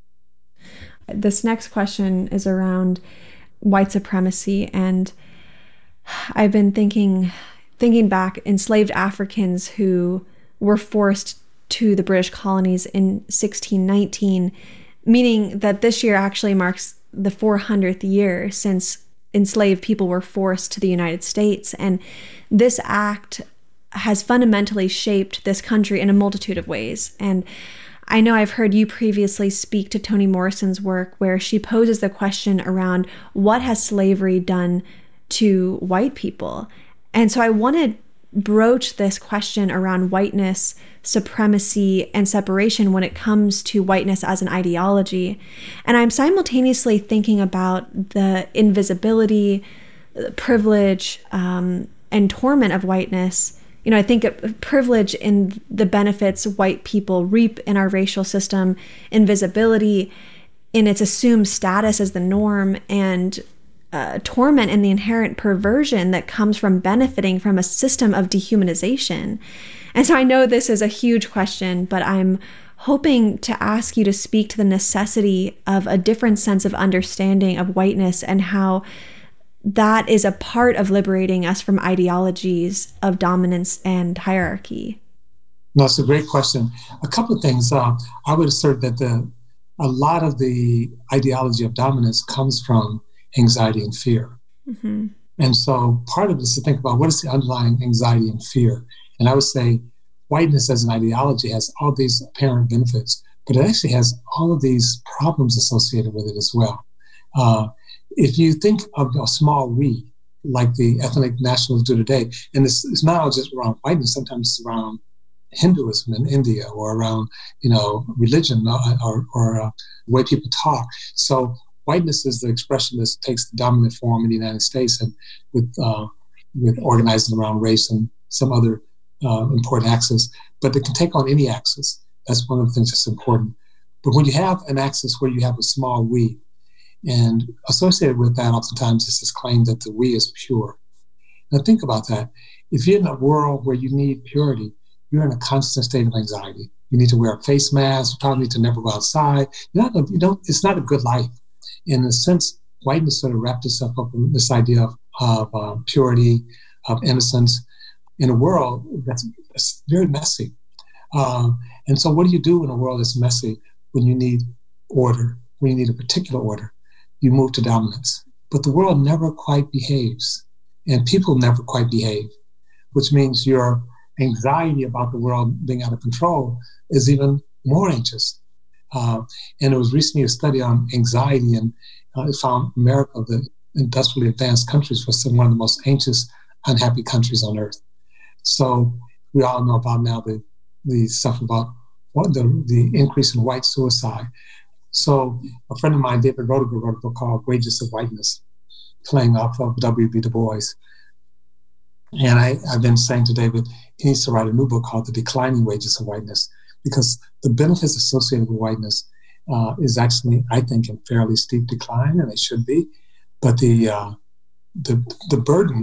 This next question is around white supremacy. And I've been thinking, thinking back, enslaved Africans who were forced to the British colonies in sixteen nineteen, meaning that this year actually marks the four hundredth year since enslaved people were forced to the United States. And this act has fundamentally shaped this country in a multitude of ways. And I know I've heard you previously speak to Toni Morrison's work, where she poses the question around what has slavery done to white people. And so I want to broach this question around whiteness supremacy and separation when it comes to whiteness as an ideology. And I'm simultaneously thinking about the invisibility, privilege, um, and torment of whiteness. You know, I think of privilege in the benefits white people reap in our racial system, invisibility in its assumed status as the norm, and uh, torment in the inherent perversion that comes from benefiting from a system of dehumanization. And so I know this is a huge question, but I'm hoping to ask you to speak to the necessity of a different sense of understanding of whiteness and how that is a part of liberating us from ideologies of dominance and hierarchy. No, it's a great question. A couple of things. Uh, I would assert that the a lot of the ideology of dominance comes from anxiety and fear. Mm-hmm. And so part of it is to think about what is the underlying anxiety and fear. And I would say whiteness as an ideology has all these apparent benefits, but it actually has all of these problems associated with it as well. Uh, If you think of a small we, like the ethnic nationalists do today, and it's, it's not all just around whiteness, sometimes it's around Hinduism in India or around, you know, religion or, or, or uh, the way people talk. So whiteness is the expression that takes the dominant form in the United States, and with, uh, with organizing around race and some other uh, important axis, but it can take on any axis. That's one of the things that's important. But when you have an axis where you have a small we, and associated with that, oftentimes, is this claim that the we is pure. Now, think about that. If you're in a world where you need purity, you're in a constant state of anxiety. You need to wear a face mask. You probably need to never go outside. You're not, you don't, it's not a good life. In a sense, whiteness sort of wrapped itself up in this idea of, of uh, purity, of innocence, in a world that's, that's very messy. Uh, and so what do you do in a world that's messy when you need order, when you need a particular order? You move to dominance. But the world never quite behaves, and people never quite behave, which means your anxiety about the world being out of control is even more anxious. Uh, and there was recently a study on anxiety, and uh, it found America, the industrially advanced countries, was one of the most anxious, unhappy countries on earth. So we all know about now the, the stuff about what the, the increase in white suicide. So a friend of mine, David Roediger, wrote a book called Wages of Whiteness, playing off of W B Du Bois. And I, I've been saying to David, he needs to write a new book called The Declining Wages of Whiteness, because the benefits associated with whiteness uh, is actually, I think, in fairly steep decline, and it should be. But the uh, the the burden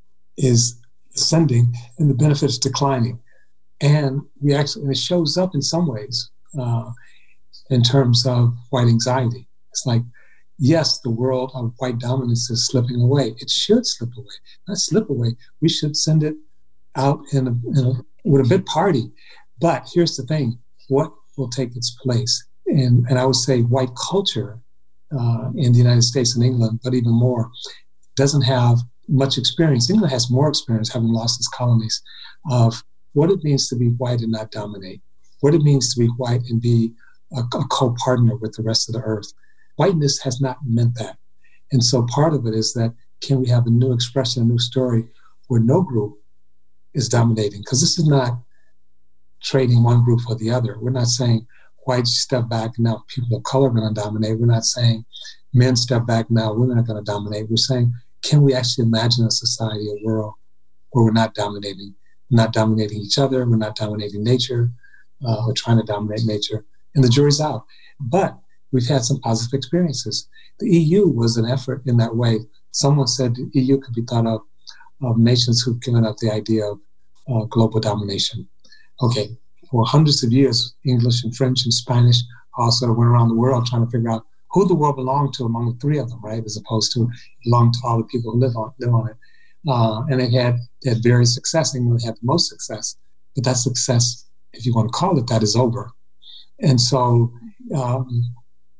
is ascending, and the benefit is declining. And we actually, and it shows up in some ways. Uh, in terms of white anxiety. It's like, yes, the world of white dominance is slipping away. It should slip away. Not slip away. We should send it out in a, in a, with a big party. But here's the thing. What will take its place? And, and I would say white culture uh, in the United States and England, but even more, doesn't have much experience. England has more experience, having lost its colonies, of what it means to be white and not dominate, what it means to be white and be a, a co-partner with the rest of the earth. Whiteness has not meant that. And so part of it is that, can we have a new expression, a new story, where no group is dominating? Because this is not trading one group for the other. We're not saying whites step back, now people of color are going to dominate. We're not saying men step back, now women are going to dominate. We're saying, can we actually imagine a society, a world where we're not dominating? We're not dominating each other. We're not dominating nature. Uh, we're trying to dominate nature. And the jury's out. But we've had some positive experiences. The E U was an effort in that way. Someone said the E U could be thought of of nations who've given up the idea of uh, global domination. Okay, for hundreds of years, English and French and Spanish all sort of went around the world trying to figure out who the world belonged to among the three of them, right? As opposed to belong to all the people who live on live on it. Uh, and they had they had various success. England had the most success, but that success, if you want to call it that, is over. And so um,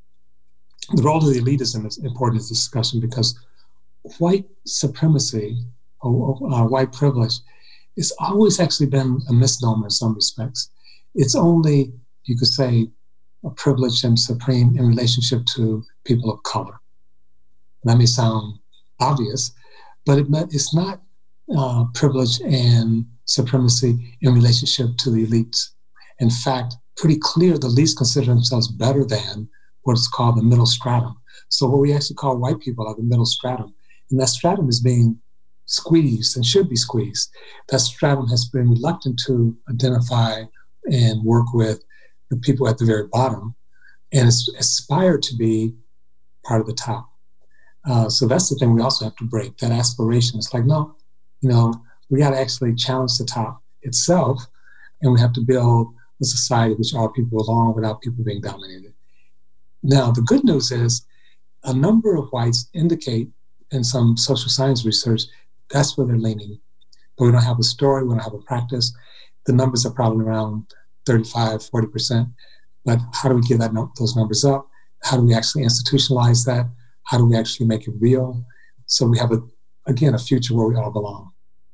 the role of the elite is important in this discussion, because white supremacy or uh, white privilege has always actually been a misnomer in some respects. It's only, you could say, a privilege and supreme in relationship to people of color. That may sound obvious, but it, it's not uh, privilege and supremacy in relationship to the elites in fact, pretty clear the elites consider themselves better than what is called the middle stratum. So what we actually call white people are the middle stratum. And that stratum is being squeezed and should be squeezed. That stratum has been reluctant to identify and work with the people at the very bottom and it's aspired to be part of the top. Uh, so that's the thing we also have to break, that aspiration. It's like, no, you know, we got to actually challenge the top itself, and we have to build a society which all people belong without people being dominated. Now, the good news is a number of whites indicate in some social science research that's where they're leaning. But we don't have a story, we don't have a practice. The numbers are probably around thirty-five, forty percent. But how do we get that, those numbers up? How do we actually institutionalize that? How do we actually make it real? So we have, a, again, a future where we all belong.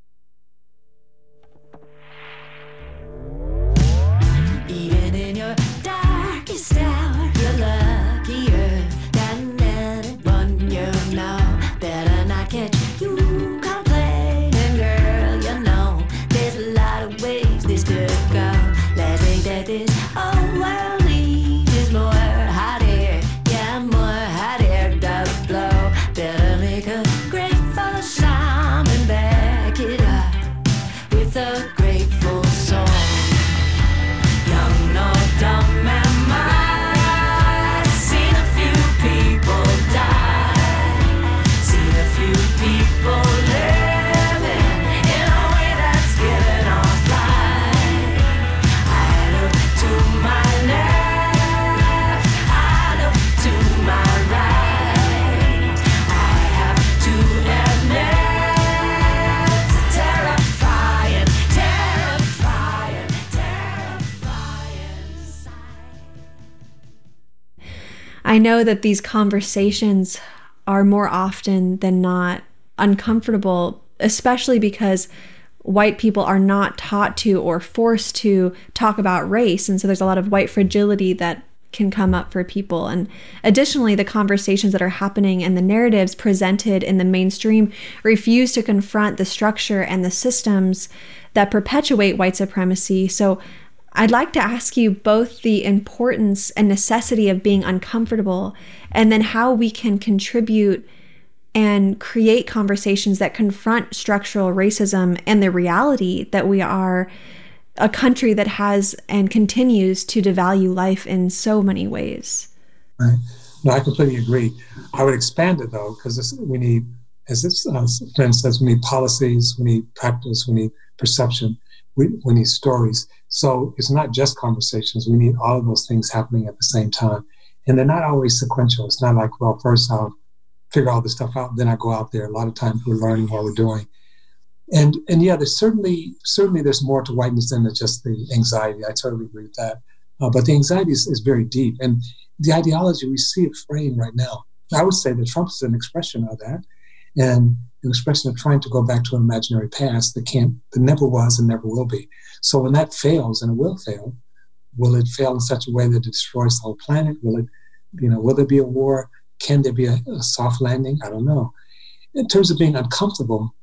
Even in your darkest hour, you're luckier than anyone you know. Better not catch you complaining, girl. You know there's a lot of ways this could go. Let's think that this whole world is more hot air, yeah, more hot air to blow. Better make a grateful sound and back it up with a grateful soul. Young or dumb am I? Seen a few people die, seen a few people living in a way that's given off light. I look to my left, I look to my right. I have to admit, it's terrifying, terrifying, terrifying sight. I know that these conversations are more often than not uncomfortable, especially because white people are not taught to or forced to talk about race. And so there's a lot of white fragility that can come up for people. And additionally, the conversations that are happening and the narratives presented in the mainstream refuse to confront the structure and the systems that perpetuate white supremacy. So I'd like to ask you both the importance and necessity of being uncomfortable, and then how we can contribute and create conversations that confront structural racism and the reality that we are a country that has and continues to devalue life in so many ways. Right. No, I completely agree. I would expand it, though, because we need, as this uh, friend says, we need policies, we need practice, we need perception, we, we need stories. So it's not just conversations. We need all of those things happening at the same time. And they're not always sequential. It's not like, well, first I'll figure all this stuff out, then I go out there. A lot of times we're learning what we're doing. And and yeah, there's certainly certainly there's more to whiteness than just the anxiety. I totally agree with that. Uh, but the anxiety is, is very deep. And the ideology, we see it framed right now. I would say that Trump is an expression of that, and an expression of trying to go back to an imaginary past that can't, that never was and never will be. So when that fails, and it will fail, will it fail in such a way that it destroys the whole planet? Will it, you know, will there be a war? Can there be a, a soft landing? I don't know. In terms of being uncomfortable,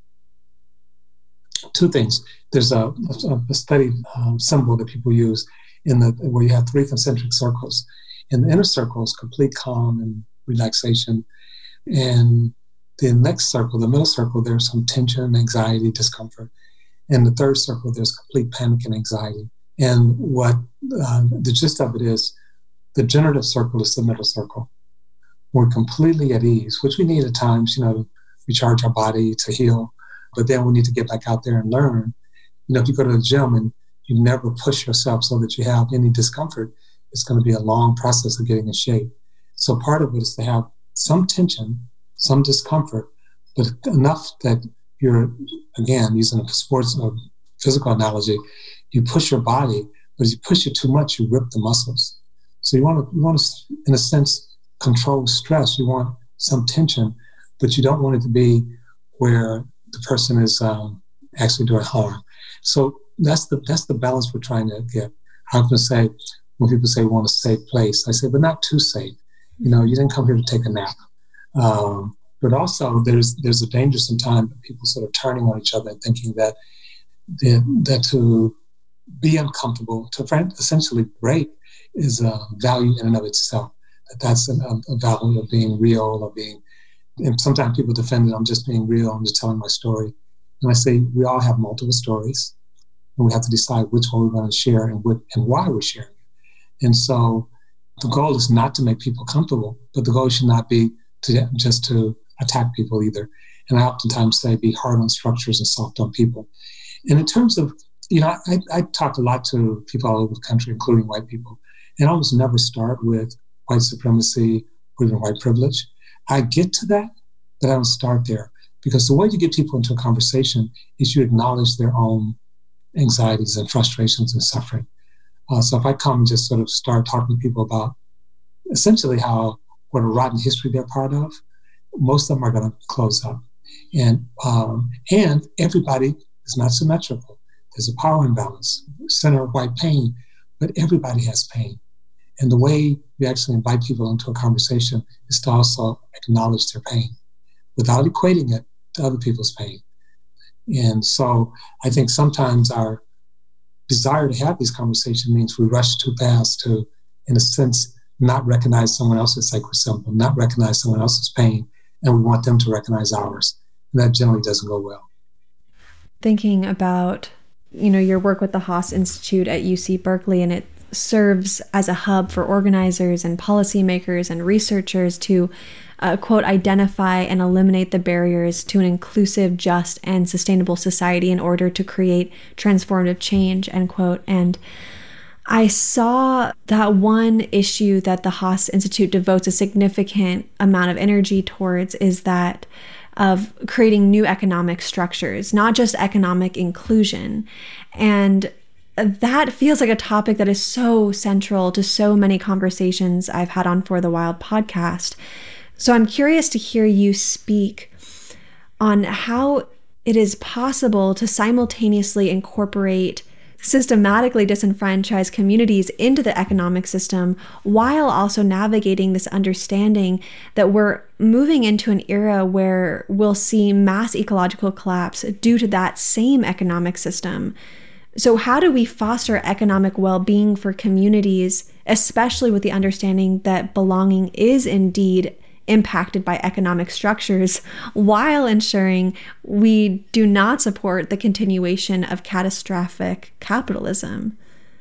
two things. There's a, a, a study um, symbol that people use in the where you have three concentric circles. In the inner circle is complete calm and relaxation. And the next circle, the middle circle, there's some tension, anxiety, discomfort. In the third circle, there's complete panic and anxiety. And what uh, the gist of it is, the generative circle is the middle circle. We're completely at ease, which we need at times, you know, to recharge our body, to heal. But then we need to get back out there and learn. You know, if you go to the gym and you never push yourself so that you have any discomfort, it's going to be a long process of getting in shape. So part of it is to have some tension, some discomfort, but enough that you're, again, using a sports or physical analogy, you push your body, but as you push it too much, you rip the muscles. So you want to, you want to, in a sense, control stress. You want some tension, but you don't want it to be where the person is um, actually doing harm. So that's the that's the balance we're trying to get. I often say, when people say we want a safe place, I say, but not too safe. You know, you didn't come here to take a nap. Um, but also, there's there's a danger sometimes that people sort of turning on each other and thinking that that, that to be uncomfortable, to essentially break, is a value in and of itself. That that's a, a value of being real, of being, and sometimes people defend it, I'm just being real, I'm just telling my story. And I say, we all have multiple stories, and we have to decide which one we're going to share and what, and why we're sharing it. And so the goal is not to make people comfortable, but the goal should not be to just to attack people either. And I oftentimes say be hard on structures and soft on people. And in terms of, you know, I, I talk a lot to people all over the country, including white people, and I almost never start with white supremacy or even white privilege. I get to that, but I don't start there, because the way you get people into a conversation is you acknowledge their own anxieties and frustrations and suffering. Uh, so if I come and just sort of start talking to people about essentially how, what a rotten history they're part of, most of them are going to close up. And um, and everybody is not symmetrical. There's a power imbalance, center of white pain, but everybody has pain. And the way you actually invite people into a conversation is to also acknowledge their pain without equating it to other people's pain. And so I think sometimes our desire to have these conversations means we rush too fast to, in a sense, not recognize someone else's sacred symbol, not recognize someone else's pain, and we want them to recognize ours. And that generally doesn't go well. Thinking about, you know, your work with the Haas Institute at U C Berkeley, and it serves as a hub for organizers and policymakers and researchers to, uh, quote, identify and eliminate the barriers to an inclusive, just, and sustainable society in order to create transformative change, end quote. And I saw that one issue that the Haas Institute devotes a significant amount of energy towards is that of creating new economic structures, not just economic inclusion. And that feels like a topic that is so central to so many conversations I've had on For the Wild podcast. So I'm curious to hear you speak on how it is possible to simultaneously incorporate systematically disenfranchised communities into the economic system while also navigating this understanding that we're moving into an era where we'll see mass ecological collapse due to that same economic system. So how do we foster economic well-being for communities, especially with the understanding that belonging is indeed impacted by economic structures, while ensuring we do not support the continuation of catastrophic capitalism?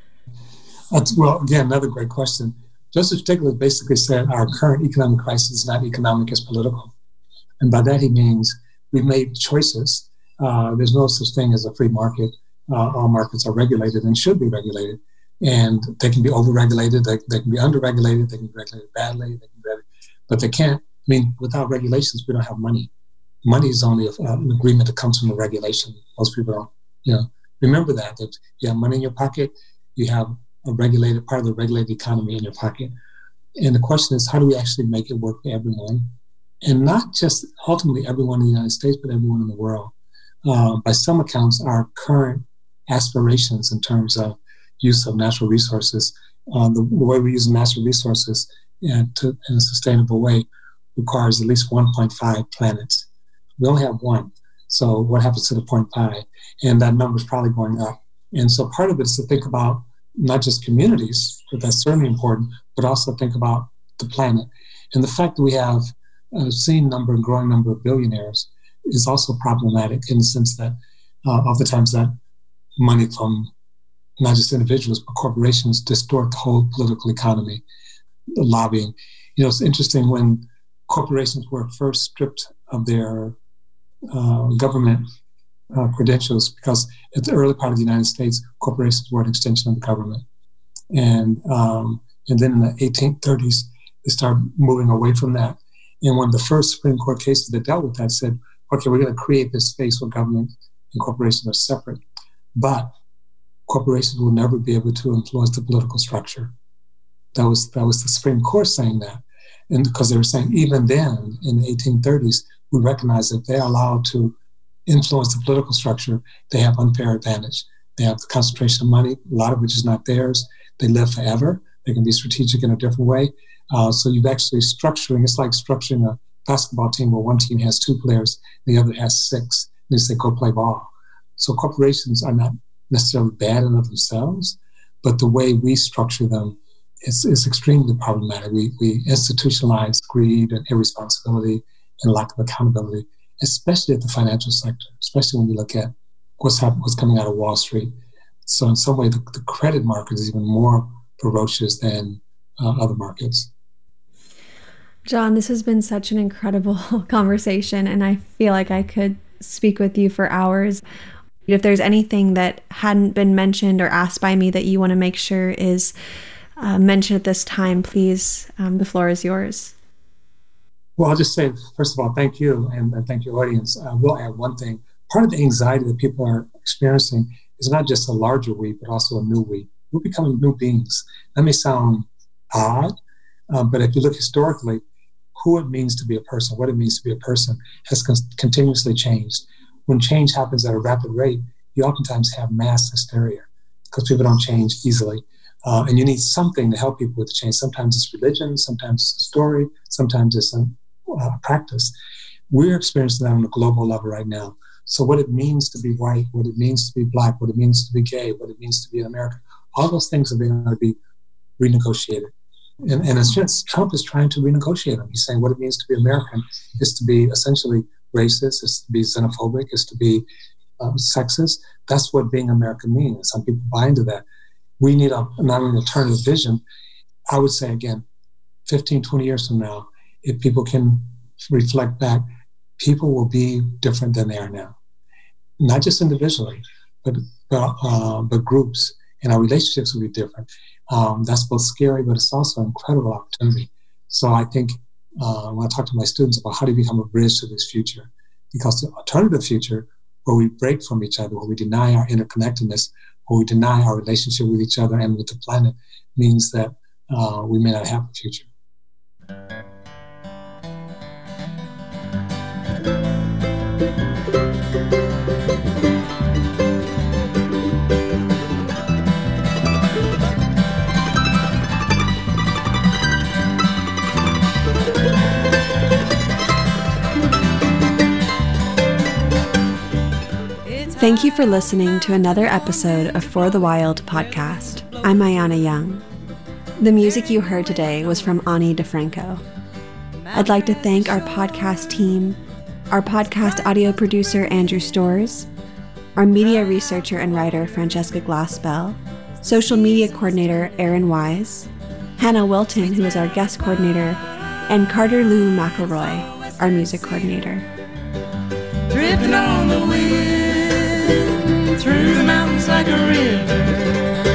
That's, well, again, another great question. Joseph Stiglitz basically said our current economic crisis is not economic, it's political. And by that he means we've made choices. Uh, there's no such thing as a free market. Uh, all markets are regulated and should be regulated. And they can be over-regulated, they, they can be under-regulated, they can be regulated badly, they can be regulated, but they can't. I mean, without regulations, we don't have money. Money is only a, uh, an agreement that comes from a regulation. Most people don't, you know, remember that, that you have money in your pocket, you have a regulated, part of the regulated economy in your pocket. And the question is, how do we actually make it work for everyone? And not just ultimately everyone in the United States, but everyone in the world. Uh, by some accounts, our current aspirations in terms of use of natural resources, uh, the, the way we use natural resources and to, in a sustainable way requires at least one point five planets. We only have one. So what happens to the zero point five? And that number is probably going up. And so part of it is to think about not just communities, but that's certainly important, but also think about the planet. And the fact that we have a obscene number and growing number of billionaires is also problematic in the sense that uh, oftentimes that money from not just individuals, but corporations distort the whole political economy, the lobbying. You know, it's interesting when corporations were first stripped of their uh, government uh, credentials, because at the early part of the United States, corporations were an extension of the government. And um, and then in the eighteen thirties, they started moving away from that. And one of the first Supreme Court cases that dealt with that said, okay, we're going to create this space where government and corporations are separate. But corporations will never be able to influence the political structure. That was that was the Supreme Court saying that. And because they were saying even then, in the eighteen thirties, we recognize that if they're allowed to influence the political structure, they have unfair advantage. They have the concentration of money, a lot of which is not theirs. They live forever. They can be strategic in a different way. Uh, so you've actually structuring, it's like structuring a basketball team where one team has two players, the other has six. And they say, go play ball. So corporations are not necessarily bad in of themselves, but the way we structure them is, is extremely problematic. We, we institutionalize greed and irresponsibility and lack of accountability, especially at the financial sector, especially when we look at what's happening, what's coming out of Wall Street. So in some way, the, the credit market is even more ferocious than uh, other markets. John, this has been such an incredible conversation, and I feel like I could speak with you for hours. If there's anything that hadn't been mentioned or asked by me that you want to make sure is uh, mentioned at this time, please, um, the floor is yours. Well, I'll just say, first of all, thank you, and, and thank your audience. I will add one thing. Part of the anxiety that people are experiencing is not just a larger we, but also a new we. We're becoming new beings. That may sound odd, um, but if you look historically, who it means to be a person, what it means to be a person has con- continuously changed. When change happens at a rapid rate, you oftentimes have mass hysteria because people don't change easily. Uh, and you need something to help people with the change. Sometimes it's religion, sometimes it's a story, sometimes it's a uh, practice. We're experiencing that on a global level right now. So what it means to be white, what it means to be Black, what it means to be gay, what it means to be an American, all those things are going to be renegotiated. And, and it's just, Trump is trying to renegotiate them. He's saying what it means to be American is to be essentially racist, is to be xenophobic, is to be um, sexist. That's what being American means. Some people buy into that. We need a, not an alternative vision. I would say, again, fifteen, twenty years from now, if people can reflect back, people will be different than they are now. Not just individually, but but, uh, but groups, and our relationships will be different. Um, that's both scary, but it's also an incredible opportunity. So I think uh, when I talk to my students about how do you become a bridge to this future, because the alternative future, where we break from each other, where we deny our interconnectedness, where we deny our relationship with each other and with the planet, means that uh, we may not have a future. Thank you for listening to another episode of For the Wild podcast. I'm Ayana Young. The music you heard today was from Ani DeFranco. I'd like to thank our podcast team, our podcast audio producer Andrew Storrs, our media researcher and writer Francesca Glassbell, social media coordinator Aaron Wise, Hannah Wilton, who is our guest coordinator, and Carter Lou McElroy, our music coordinator. Drifting on the wind through the mountains like a river.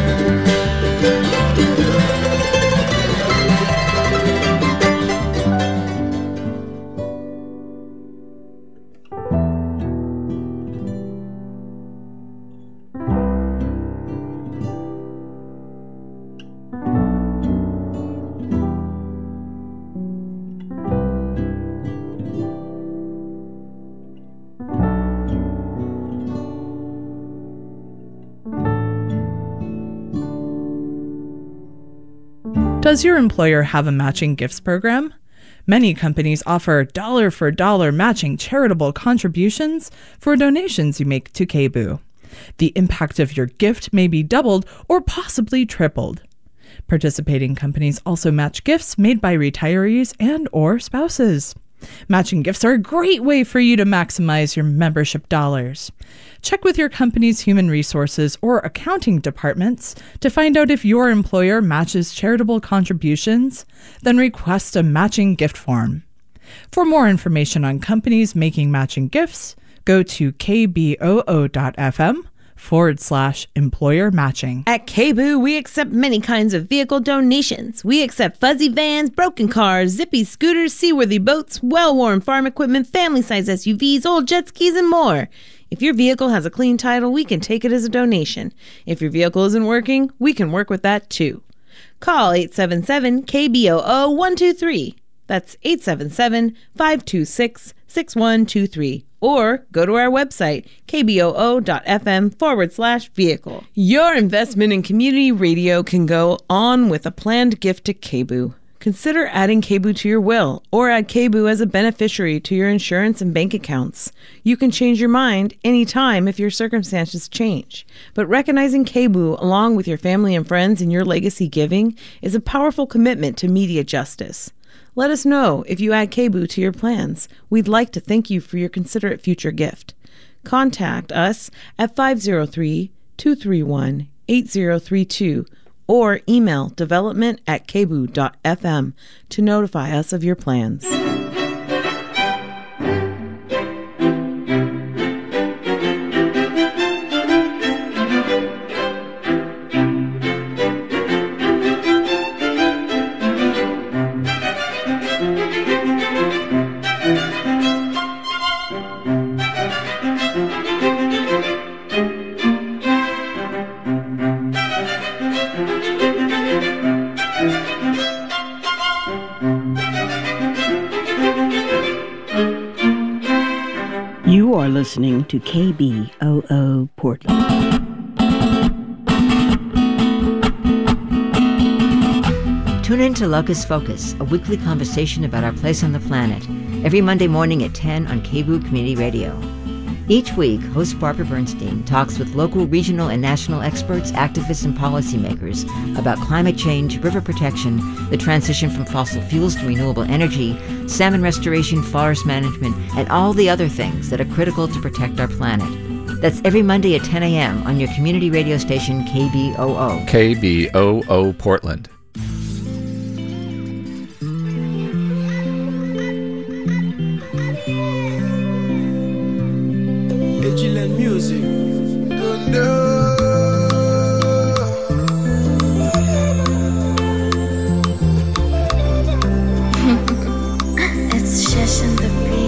Does your employer have a matching gifts program? Many companies offer dollar-for-dollar matching charitable contributions for donations you make to K B U. The impact of your gift may be doubled or possibly tripled. Participating companies also match gifts made by retirees and or spouses. Matching gifts are a great way for you to maximize your membership dollars. Check with your company's human resources or accounting departments to find out if your employer matches charitable contributions, then request a matching gift form. For more information on companies making matching gifts, go to kboo.fm forward slash employer matching. At K B U, we accept many kinds of vehicle donations. We accept fuzzy vans, broken cars, zippy scooters, seaworthy boats, well-worn farm equipment, family-size S U Vs, old jet skis, and more. If your vehicle has a clean title, we can take it as a donation. If your vehicle isn't working, we can work with that too. Call eight seven seven K B O O one two three. That's eight seven seven, five two six, six one two three. Or go to our website, kboo.fm forward slash vehicle. Your investment in community radio can go on with a planned gift to K B U. Consider adding KBOO to your will or add KBOO as a beneficiary to your insurance and bank accounts. You can change your mind anytime if your circumstances change. But recognizing KBOO along with your family and friends in your legacy giving is a powerful commitment to media justice. Let us know if you add KBOO to your plans. We'd like to thank you for your considerate future gift. Contact us at five oh three, two three one, eight oh three two or email development at kboo dot f m to notify us of your plans. You are listening to K B O O Portland. Tune in to Locust Focus, a weekly conversation about our place on the planet, every Monday morning at ten on KBOO Community Radio. Each week, host Barbara Bernstein talks with local, regional, and national experts, activists, and policymakers about climate change, river protection, the transition from fossil fuels to renewable energy, salmon restoration, forest management, and all the other things that are critical to protect our planet. That's every Monday at ten a.m. on your community radio station, K B O O. K B O O Portland. Vigilant music. It's Shesh and the Beat.